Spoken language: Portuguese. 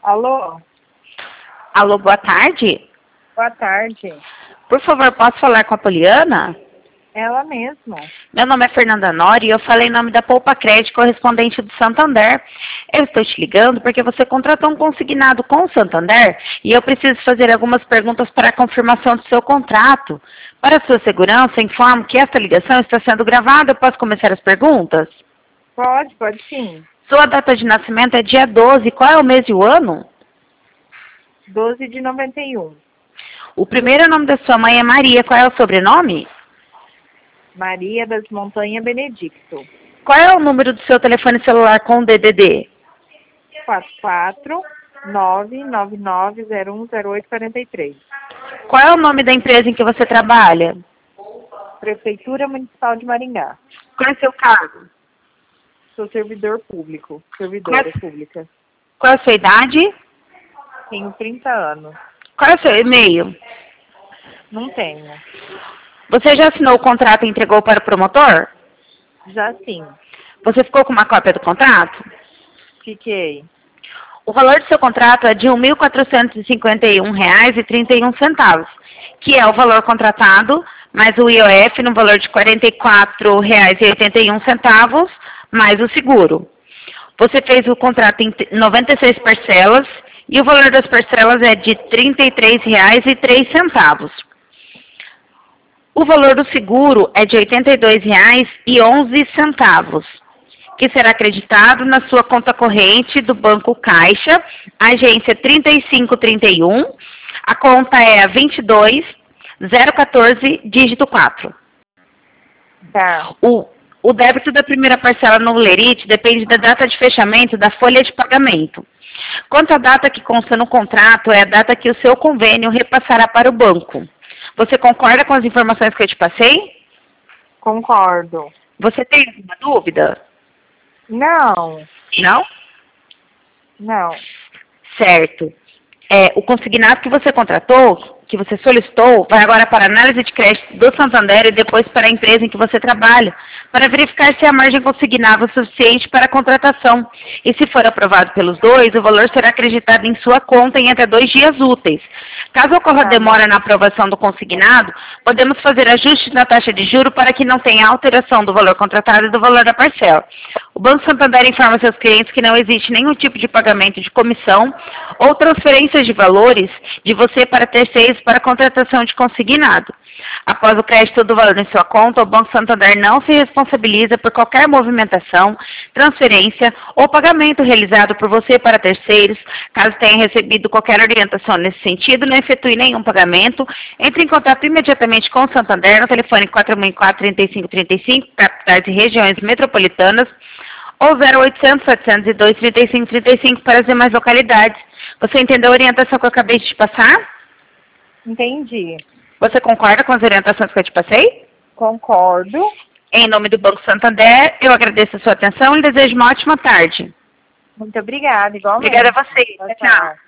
Alô? Alô, boa tarde. Boa tarde. Por favor, posso falar com a Poliana? Ela mesma. Meu nome é Fernanda Nori e eu falei em nome da Poupa Crédito, correspondente do Santander. Eu estou te ligando porque você contratou um consignado com o Santander e eu preciso fazer algumas perguntas para a confirmação do seu contrato. Para sua segurança, informo que esta ligação está sendo gravada. Eu posso começar as perguntas? Pode sim. Sua data de nascimento é dia 12. Qual é o mês e o ano? 12 de 91. O primeiro nome da sua mãe é Maria. Qual é o sobrenome? Maria das Montanhas Benedicto. Qual é o número do seu telefone celular com DDD? 44999010843. Qual é o nome da empresa em que você trabalha? Prefeitura Municipal de Maringá. Qual é o seu cargo? Sou servidor público. Servidora Mas- pública. Qual é a sua idade? Tenho 30 anos. Qual é o seu e-mail? Não tenho. Você já assinou o contrato e entregou para o promotor? Já sim. Você ficou com uma cópia do contrato? Fiquei. O valor do seu contrato é de R$ 1.451,31, que é o valor contratado, mais o IOF no valor de R$ 44,81, mais o seguro. Você fez o contrato em 96 parcelas e o valor das parcelas é de R$ 33,03. O valor do seguro é de R$ 82,11, que será acreditado na sua conta corrente do Banco Caixa, agência 3531, a conta é a 22014, dígito 4. Tá. O débito da primeira parcela no Lerite depende da data de fechamento da folha de pagamento. Quanto à data que consta no contrato, é a data que o seu convênio repassará para o banco. Você concorda com as informações que eu te passei? Concordo. Você tem alguma dúvida? Não. Não? Não. Certo. O consignado que você contratou, que você solicitou, vai agora para a análise de crédito do Santander e depois para a empresa em que você trabalha, para verificar se a margem consignada é suficiente para a contratação. E se for aprovado pelos dois, o valor será acreditado em sua conta em até 2 dias úteis. Caso ocorra demora na aprovação do consignado, podemos fazer ajustes na taxa de juro para que não tenha alteração do valor contratado e do valor da parcela. O Banco Santander informa seus clientes que não existe nenhum tipo de pagamento de comissão ou transferências de valores de você para terceiros para contratação de consignado. Após o crédito do valor em sua conta, o Banco Santander não se responsabiliza por qualquer movimentação, transferência ou pagamento realizado por você para terceiros. Caso tenha recebido qualquer orientação nesse sentido, não efetue nenhum pagamento. Entre em contato imediatamente com o Santander no telefone 414-3535, capitais e regiões metropolitanas, ou 0800 702 3535 para as demais localidades. Você entendeu a orientação que eu acabei de te passar? Entendi. Você concorda com as orientações que eu te passei? Concordo. Em nome do Banco Santander, eu agradeço a sua atenção e desejo uma ótima tarde. Muito obrigada, igualmente. Obrigada a você. Tchau, Tchau.